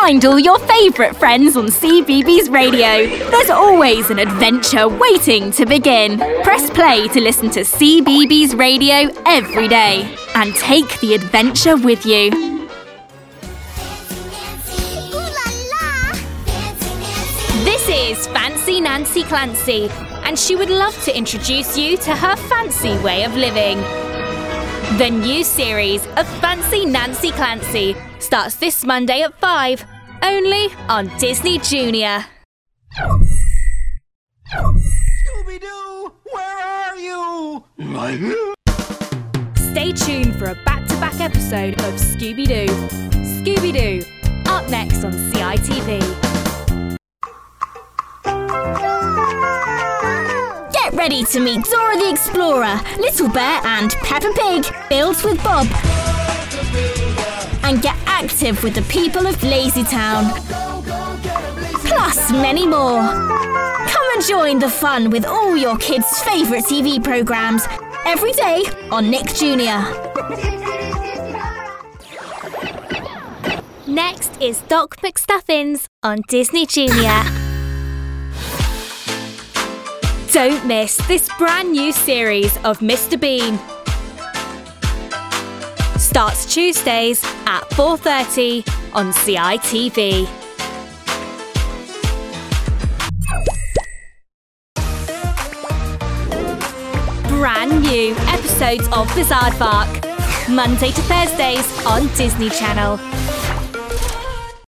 Find all your favourite friends on CBeebies Radio. There's always an adventure waiting to begin. Press play to listen to CBeebies Radio every day and take the adventure with you. This is Fancy Nancy Clancy, and she would love to introduce you to her fancy way of living. The new series of Fancy Nancy Clancy starts this Monday at 5, only on Disney Junior. Scooby-Doo, where are you? Stay tuned for a back-to-back episode of Scooby-Doo. Scooby-Doo, up next on CITV. Get ready to meet Dora the Explorer, Little Bear and Peppa Pig, built with Bob. And get active with the people of Lazytown. Plus many more. Come and join the fun with all your kids' favourite TV programmes every day on Nick Jr. Next is Doc McStuffins on Disney Junior. Don't miss this brand new series of Mr. Bean. Starts Tuesdays at 4:30 on CITV. Brand new episodes of Bizaardvark, Monday to Thursdays on Disney Channel.